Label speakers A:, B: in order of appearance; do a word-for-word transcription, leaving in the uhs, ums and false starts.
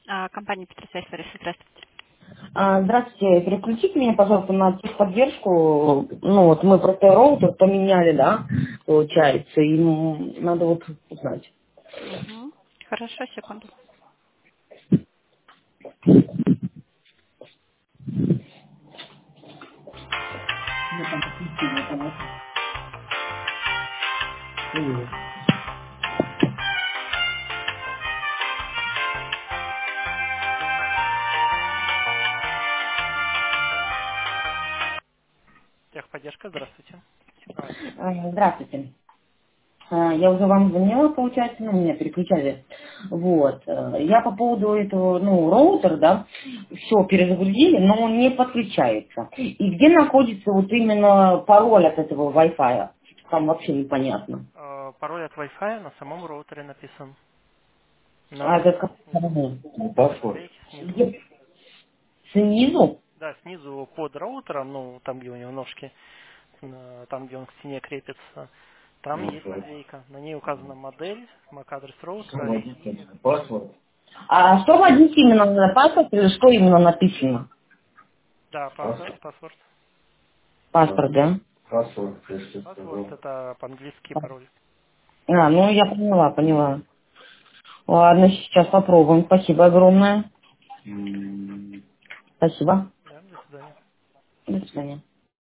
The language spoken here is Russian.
A: А, компания Петросвязь, Лариса, здравствуйте.
B: А, Здравствуйте, переключите меня, пожалуйста, на техподдержку. Ну вот мы просто роутер поменяли, да, получается, и м, надо вот узнать.
A: Угу. Хорошо, секунду.
B: Ну, там подключение, конечно. Мгм.
A: Техподдержка, здравствуйте. Ситуация.
B: А, Здравствуйте. А, Я уже вам звонила, получается, ну, меня переключали. Вот. э, Я по поводу этого, ну, роутера, да, все перезагрузили, но он не подключается. И где находится вот именно пароль от этого Wi-Fi? Там вообще непонятно.
A: Э, Пароль от Wi-Fi на самом роутере написан. На
B: А это
A: наклейке
B: как?
A: снизу.
B: Ну,
A: На
B: паспорт.
A: наклейке снизу.
B: Где? Снизу?
A: Да, снизу под роутером, ну, там, где у него ножки, на- там, где он к стене крепится, там
B: Ну,
A: есть
B: так.
A: наклейка. На ней указана модель, мак-адрес
B: Что
A: роутера
B: вводить,
A: и...
B: паспорт? А что вводить именно на паспорт или что именно написано?
A: Да, паспорт.
B: Паспорт.
A: Паспорт,
B: Паспорт, да?
A: да.
B: Паспорт, я что
A: Паспорт
B: сказал.
A: это по-английски пароль.
B: А, ну я поняла, поняла. Ладно, сейчас попробуем. Спасибо огромное.
A: Мгм.
B: Спасибо.
A: Да, до свидания.
B: До свидания.